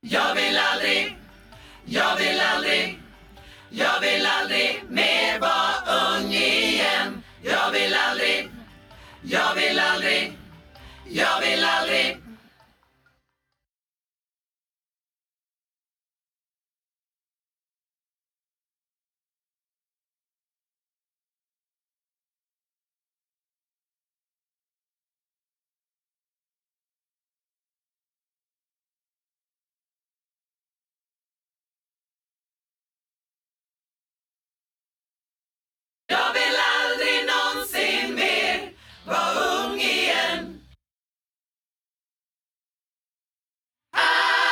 Jag vill aldrig, jag vill aldrig, jag vill aldrig mer vara ung igen. Jag vill aldrig, jag vill aldrig, jag vill aldrig. Jag vill aldrig någonsin mer vara ung igen. Ah,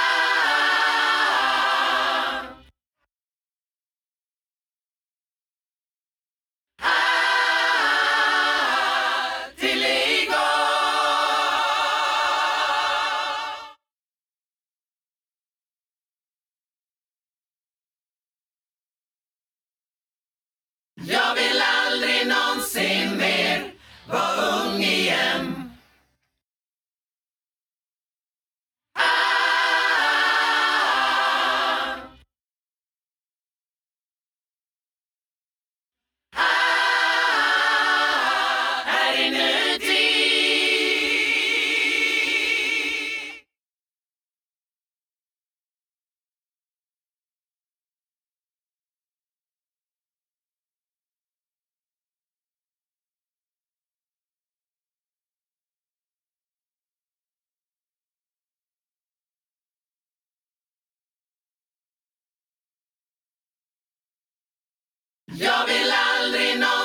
till igår. Jag vill aldrig någonsin mer vara ung igen. Ah, här inuti. Jag vill aldrig någonsin